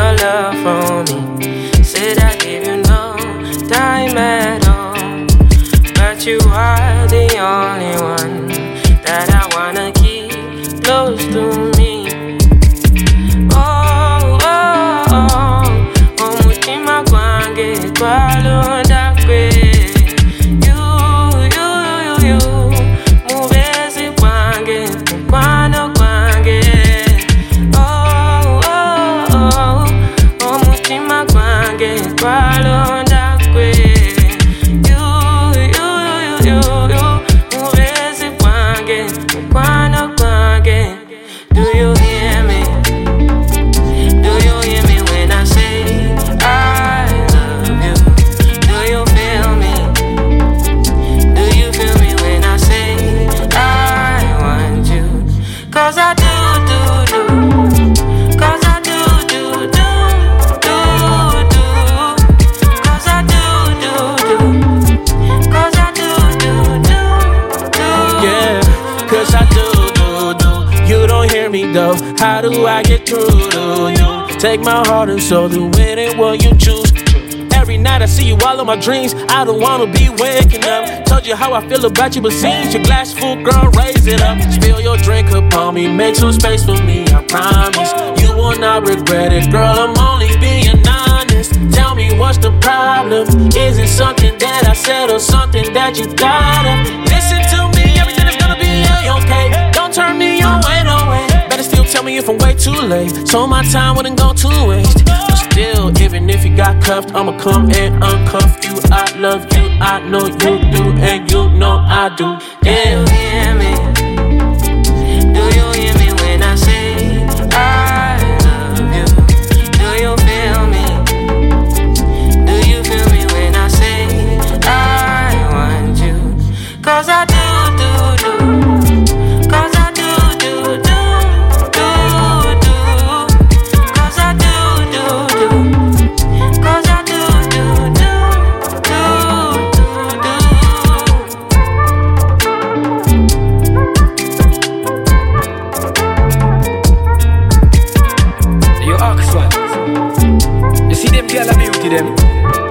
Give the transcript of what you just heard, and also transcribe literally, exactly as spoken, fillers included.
your love for me. Said I gave you no time at all, but you are the only one that I wanna keep close to me. Oh, oh, oh, oh, mutima kwange kwalonda kwe. You, you, you, you, muvezi kwange, mkwano kwange. Oh, oh, oh, oh, mutima kwange kwalonda kwe. You, you, you, you, you, muvezi kwange, mkwano kwange. Do you hear me? Do you hear me when I say I love you? Do you feel me? Do you feel me when I say I want you? Cause I do, do, do. Cause I do, do, do, do, do. Cause I do, do, do. Cause I do, do, do, do. Yeah, cause I do, do, do. You don't hear me though. How do I get through to you? Take my heart and soul, do it ain't what you choose. Every night I see you all in my dreams. I don't wanna be waking up. Told you how I feel about you, but seems your glass full, girl, raise it up. Spill your drink upon me, make some space for me, I promise. You will not regret it, girl, I'm only being honest. Tell me what's the problem? Is it something that I said or something that you gotta listen to me? Everything is gonna be okay. Don't turn me away, no way. Better still tell me if I'm way too late, so my time wouldn't go to waste. But still, even if you got cuffed, I'ma come and uncuff you. I love you, I know you do, and you know I do. Yeah. Do you hear me? Do you hear me when I say I love you? Do you feel me? Do you feel me when I say I want you? Cause I do, do, do. Cause I do, do, do, do, do. Cause I do, do, do. Cause I do, do, do, You ask one. You see them girl of beauty them.